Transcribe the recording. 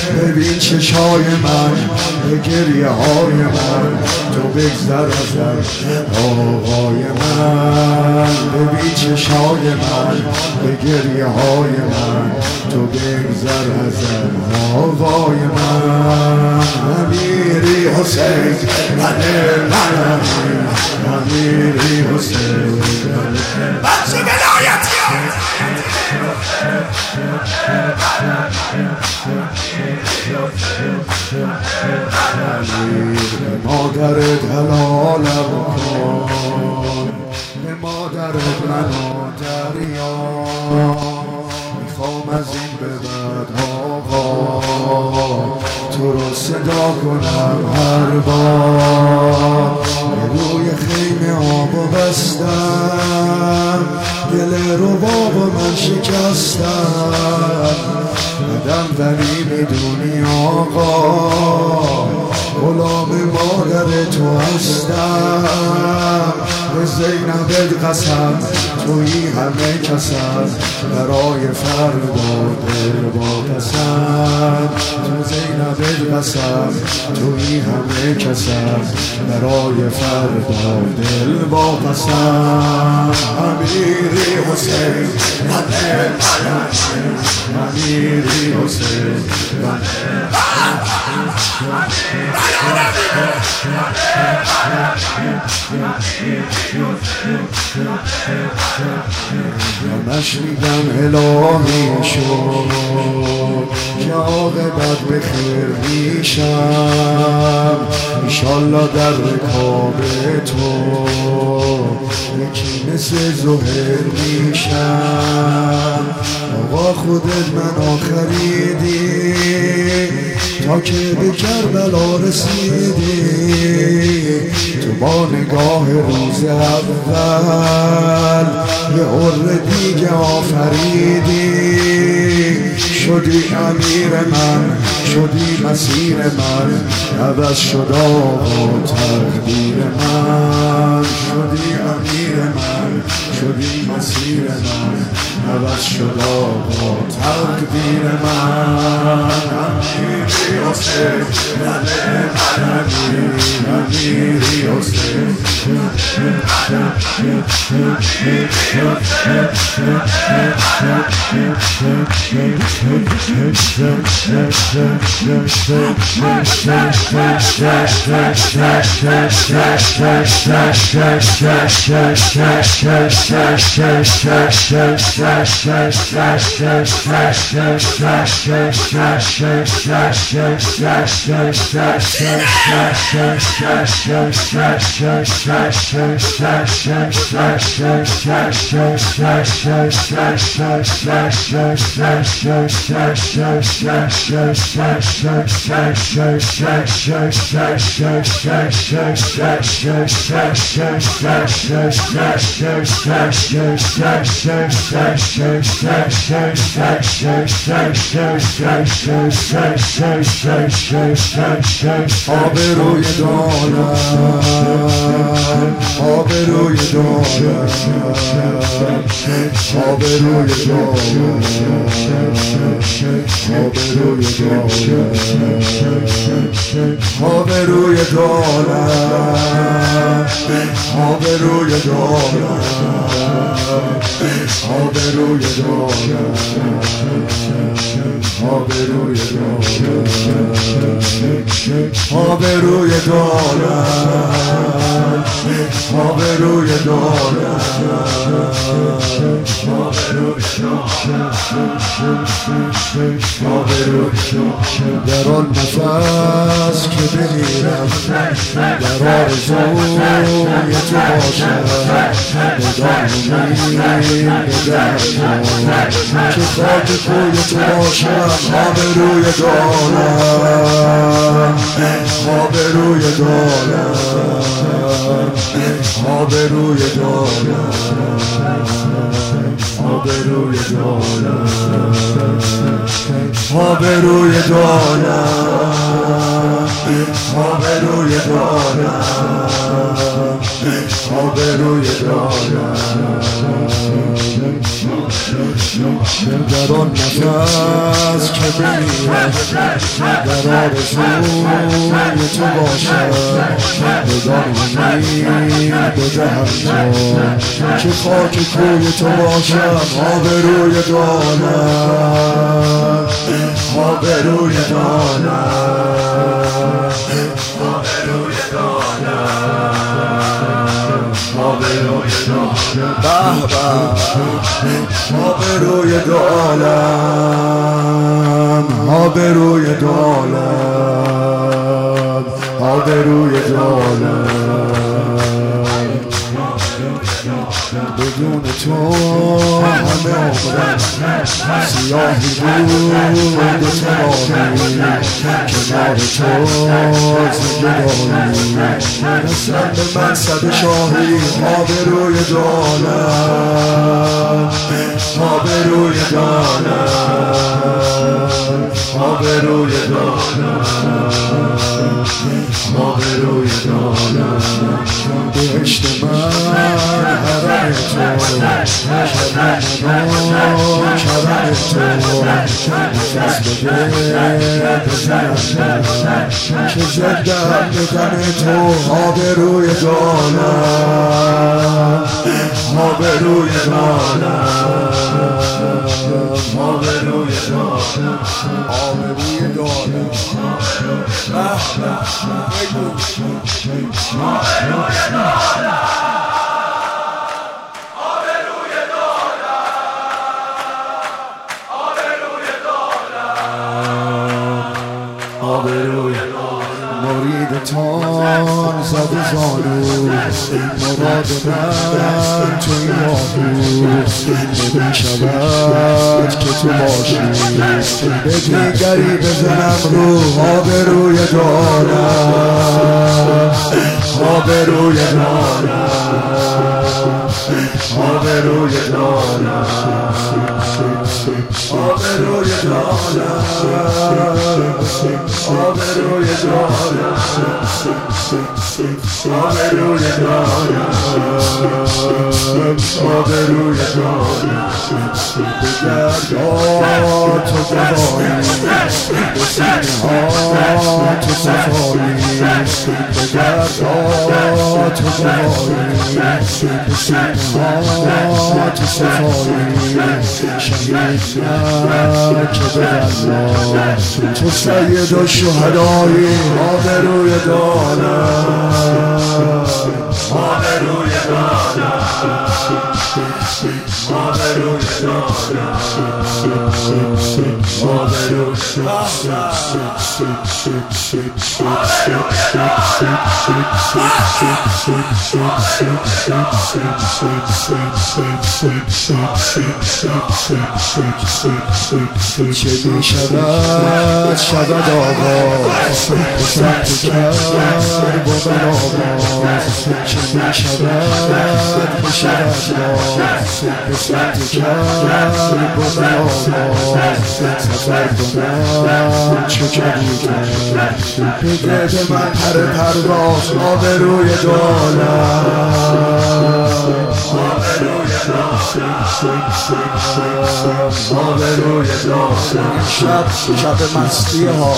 ببین چشای من، به گریه های من تو بگذر ازم آقای من. ببین چشای من، به گریه های من تو بگذر ازم آقای من. امیری حسین امیری حسین بچه ولایتی مادرت حلالم کن، به مادرت منو دریا. میخوام از این به بعد آقا تو رو صدا کنم هر بار. روی خیمه آب بستم، دل رو بابا من شکستم. بدم ولی میدونی آقا غلام مادر تو هستم. به زینبت قسم تویی همه کسم، برای فردا دل با پسم. تو زینبت قسم تویی همه کسم، برای فردا دل با پسم. امیری حسین امیری حسین همش میگم الهی شد که عاقبت به خیر میشم. ایشالله در رکاب تو یکی مثل زهر میشم. آقا خودت منو خریدی تا که به کربلا رسیدی. تو با نگاه روز اول یه عمر دیگه آفریدی. شدی امیر من، شدی مسیر من، عوض شد آقا تقدیر من. شدی امیر من، شدی مسیر من، عوض شد آقا تقدیر من. امیری حسین امیری حسین آبروی دارم، آبروی دارم، آبروی دارم، آبروی دارم، آبروی دارم، آبروی دارم، آبروی دارم، آبروی دارم، آبروی دارم، آبروی دارم، در آن نفس که بمیرم، در آرزوی تو باشم، بدان امید بدم که خاک کوی تو باشم. آبروی دارم، آبروی دارم، آبروی دارم، آبروی دارم، آبروی دارم، آبروی دارم، آبروی دارم در آن نفس که بمیرم در آرزوی تو باشم بدانیم بدهم جان که خاک کوی تو باشم آبروی دارم آبروی دارم آبروی دارم آبروی دارم آبروی دارم آبروی دارم آبروی دارم بدون تو همه عمرم سیاهی بود و تمامی کنار تو زنده داری رسم به منصب شاهی آبروی دارم آبروی دارم آبروی دارم آبروی دارم بهشت من حرم تو کرم تو نفس بده بزنم که زدم بدن تو آبروی دارم آبروی دارم آبروی دارم آبروی دارم مریدتان زد زانو مراد من توی ماهو نمیشود که تو باشی به دیگری بزنم رو آبروی دارم آبروی دارم آبروی دارم آبروی دارم آبروی دارم آبروی دارم آبروی دارم به دریا تو گواهی به سینه ها تو صفایی به دریا تو گواهی به سینه ها تو صفایی شهید که به الله تو سید و شهدایی آبروی دارم آبروی دارم آبروی دارم آبروی چه می شود شود آواز به سمت کرد با من آواز چه می شود بشود باز به سمت کرد با من آواز سفر کنم چه کردی کرد بده به من پر پرواز آبروی دارم آبروی آبروی دارم شب مستی ها